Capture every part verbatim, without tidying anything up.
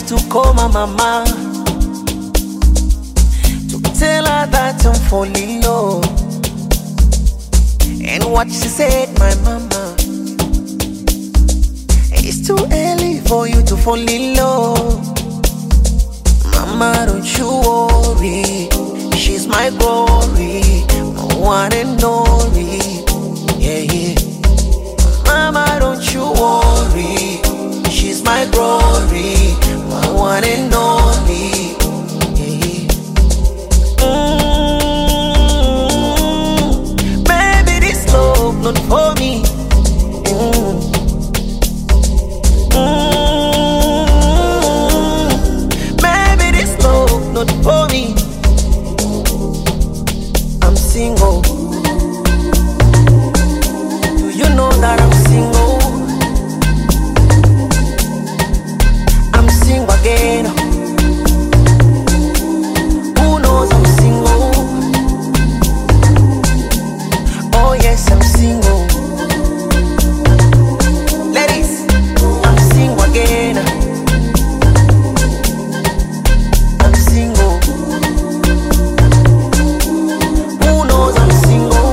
to call my mama to tell her that I'm falling low. And what she said, my mama, it's too early for you to fall in love. Mama, don't you worry, she's my glory, my one and only. Yeah, yeah. Mama, don't you worry, she's my glory, my one and only. Yeah, yeah. Mm, baby, this love not for me. Mm. Mm, baby, this love not for me. I'm single. Do you know that I'm single? I'm single again. Who knows I'm single? Oh yes, I'm single. Ladies, I'm single again. I'm single. Who knows I'm single?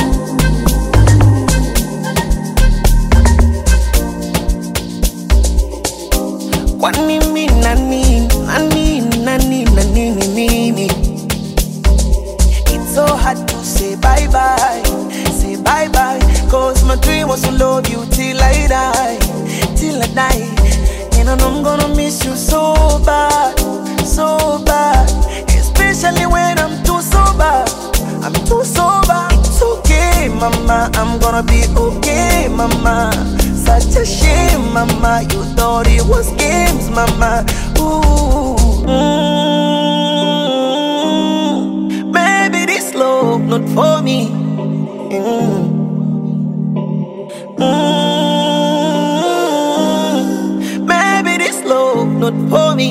Kwani mi nani, nani, nani, nani, nini. It's so hard to say bye-bye, say bye-bye. Cause my dream was to love you till I die, till I die. And I know I'm gonna miss you so bad, so bad. Especially when I'm too sober, I'm too sober. It's okay, mama, I'm gonna be okay, mama. Such a shame, mama, you thought it was games, mama. Ooh, mm, baby, this love not for me. Mm. Mm, baby, this love not for me.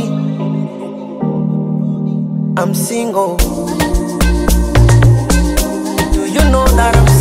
I'm single. Do you know that I'm